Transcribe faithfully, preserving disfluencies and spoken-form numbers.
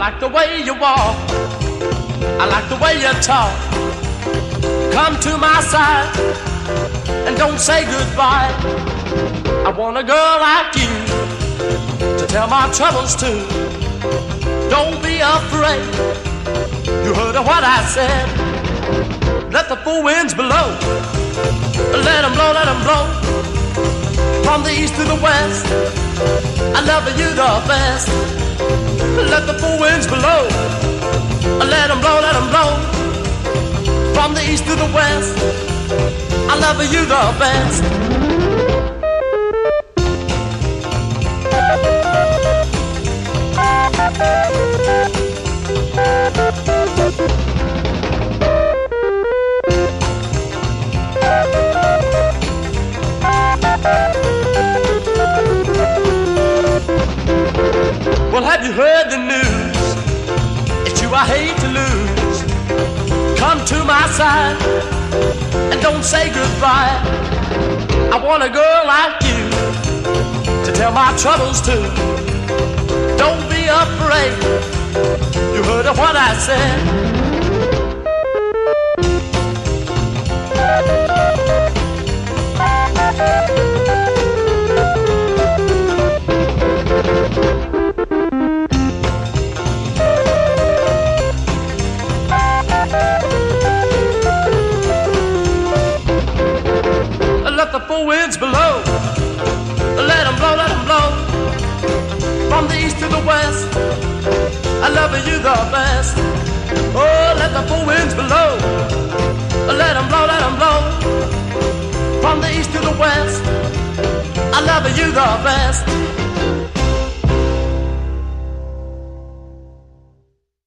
like the way you walk, I like the way you talk. Come to my side and don't say goodbye. I want a girl like you to tell my troubles to. Don't be afraid, you heard of what I said. Let the four winds blow, let them blow, let them blow. From the east to the west, I love you the best. Let the four winds blow, let them blow, let them blow. From the east to the west, I love you the best. Well, have you heard the news? It's you I hate to lose. Come to my side and don't say goodbye. I want a girl like you to tell my troubles to. Don't be afraid, you heard of what I said. Let the four winds blow, let them blow, let them blow. From the east to the west, I love you the best. Oh, let the four winds blow, let them blow, let them blow. From the east to the west, I love you the best.